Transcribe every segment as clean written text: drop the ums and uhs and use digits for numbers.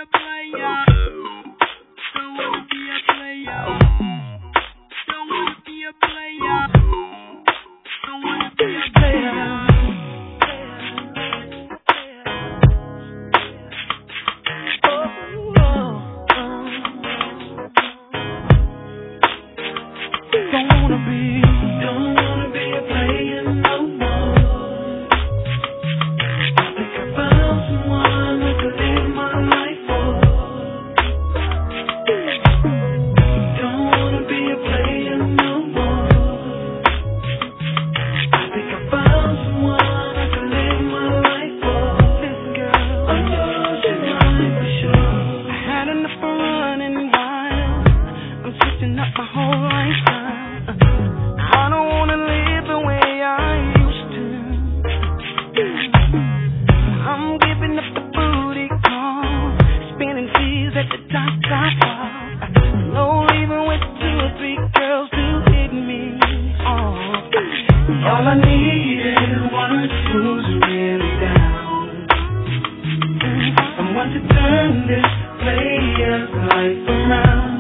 a player. Don't wanna be a player. Don't wanna be a player. Don't wanna be a player. Don't wanna be a player no more. I think I found someone I could live my life for. Don't wanna be a player no more. I think I found someone I could live my life for. Listen, girl, I'm yours and mine for sure. I had enough of running wild. I'm switching up my whole lifestyle. I don't wanna live the way I used to. I'm giving up the booty call, spinning seas at the top. No leaving with 2 or 3 girls to hit me off. All I need is one who's really down. Someone to turn this player's life around.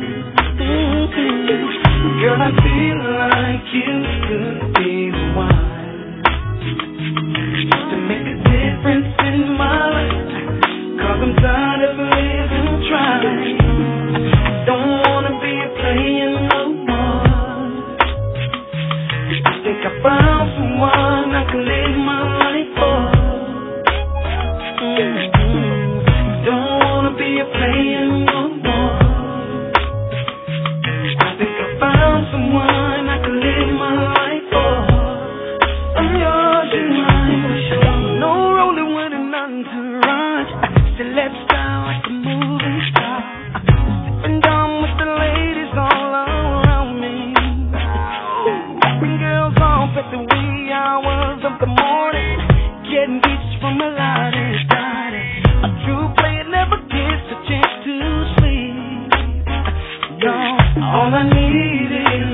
Girl, I feel like you could be the one to make a difference in my life. 'Cause I'm tired of living trying. Don't wanna be a player no more. I think I found someone I can live my life for. Don't wanna be a player no more. I think I found someone I can live my life for. I'm yours and mine for sure. No rolling with an entourage. Celestial like a movie star. Sipping down with the ladies all around me. Rapping girls off at the wee hours of the morning. Getting beats from a lot of started. A true player never gets a chance to sleep. No, all I need is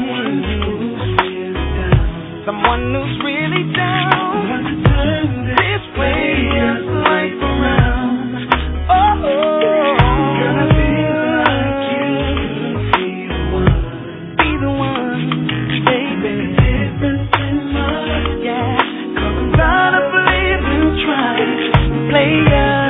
someone who's really down. Someone to turn this player's life around. Oh, girl, I feel like you could be the one. Be the one, baby. Difference in my life, yeah. 'Cause I'm tired of living trying. Player.